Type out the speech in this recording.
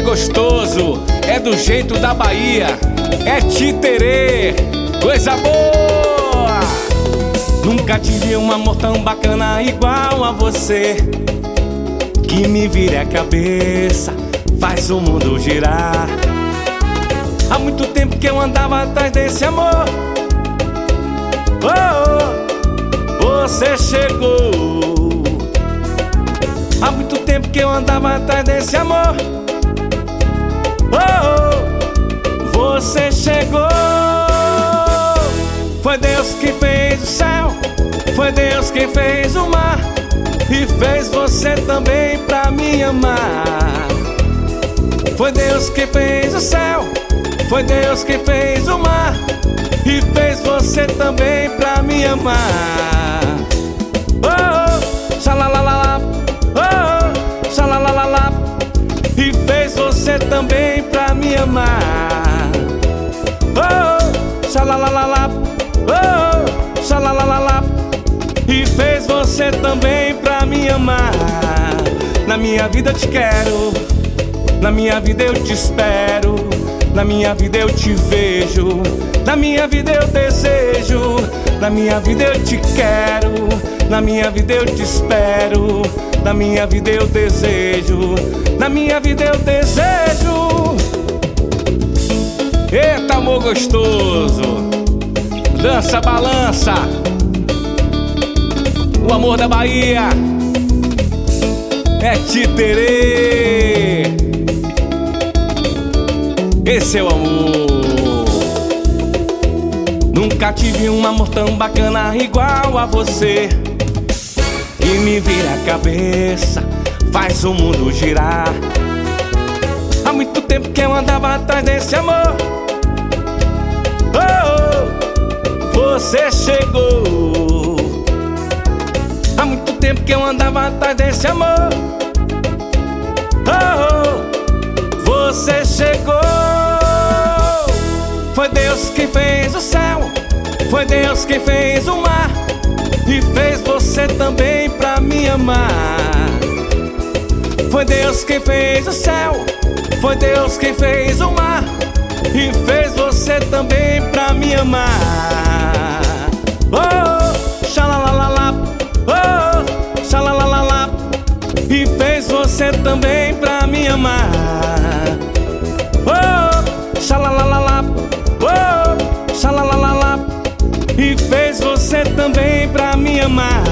gostoso, é do jeito da Bahia, é Titerê, coisa boa. Nunca tive um amor tão bacana igual a você, que me vira a cabeça, faz o mundo girar. Há muito tempo que eu andava atrás desse amor. Oh, você chegou. Há muito tempo que eu andava atrás desse amor. Oh, você chegou. Foi Deus que fez o céu, foi Deus que fez o mar, e fez você também pra me amar. Foi Deus que fez o céu, foi Deus que fez o mar, e fez você também pra me amar. Oh, xalalalala, oh, xalalalala, e fez você também pra me amar. Oh, xalalalala, oh, xalalalala, e fez você também pra me amar. Na minha vida eu te quero, na minha vida eu te espero, na minha vida eu te vejo, na minha vida eu desejo, na minha vida eu te quero, na minha vida eu te espero, na minha vida eu desejo, na minha vida eu desejo. Eita, amor gostoso, dança, balança, o amor da Bahia é Titerê. Esse é o amor. Nunca tive um amor tão bacana igual a você, que me vira a cabeça, faz o mundo girar. Há muito tempo que eu andava atrás desse amor. Oh, você chegou. Há muito tempo que eu andava atrás desse amor. Oh, você chegou. Foi Deus que fez o céu, foi Deus que fez o mar, e fez você também pra me amar. Foi Deus que fez o céu, foi Deus que fez o mar, e fez você também pra me amar. Oh, xalalalala, oh, xalalalala, e fez você também pra me amar. Oh, xalalalala, oh, xalalalala, e fez você também pra me amar.